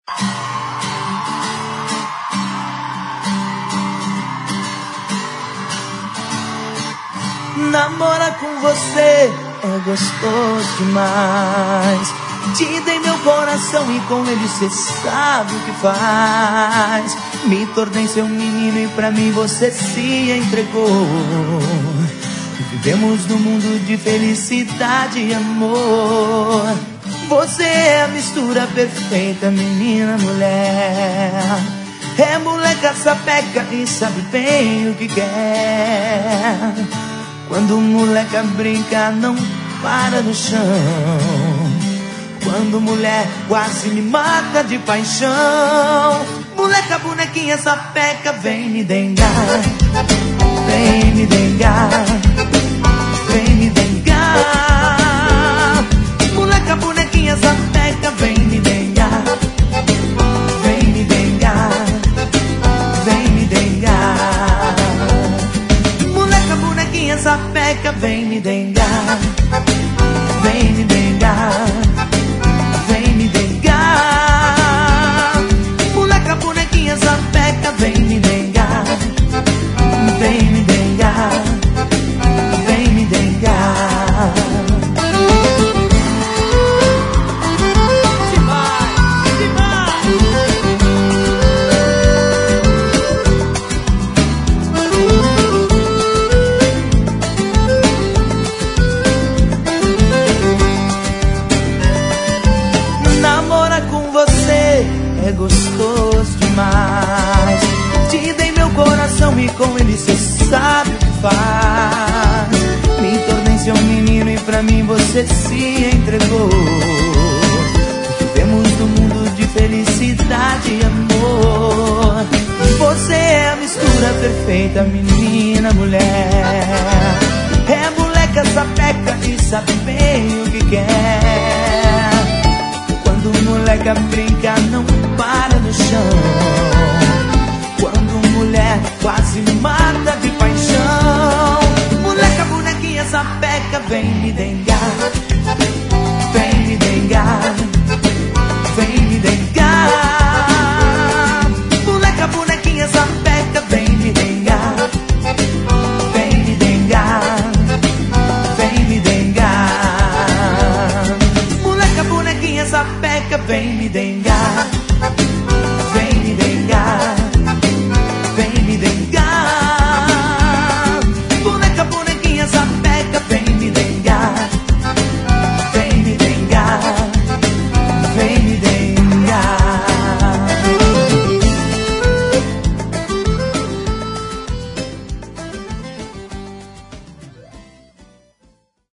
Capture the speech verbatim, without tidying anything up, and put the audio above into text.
Namorar com você é gostoso demais. Te dei meu coração e com ele cê sabe o que faz. Me tornei seu menino e pra mim você se entregou. Vivemos num mundo de felicidade e amor. Você é a mistura perfeita, menina, mulher. É moleca sapeca e sabe bem o que quer. Quando moleca brinca não para no chão. Quando mulher quase me mata de paixão. Moleca bonequinha sapeca, vem me dengar. Vem me dengar. Vem me dengar. Moleca bonequinha sapeca, vem me dengar. Vem me dengar. Vem me dengar. Moleca bonequinha sapeca, vem me dengar. Vem me dengar. Vem me dengar. Moleca bonequinha sapeca, vem me dengar. Vem me dengar. Vem me dengar. Demais, demais. Namorar com você é gostoso demais. Te dei meu coração e com ele cê sabe o que faz. Me tornei seu menino e pra mim você se entregou. Vivemos num mundo de felicidade e amor. Você é a mistura perfeita, menina, mulher. É moleca sapeca e sabe bem o que quer. Quando moleca brinca não para no chão. Quando mulher quase mata de paixão. Moleca bonequinha sapeca, vem me dengar.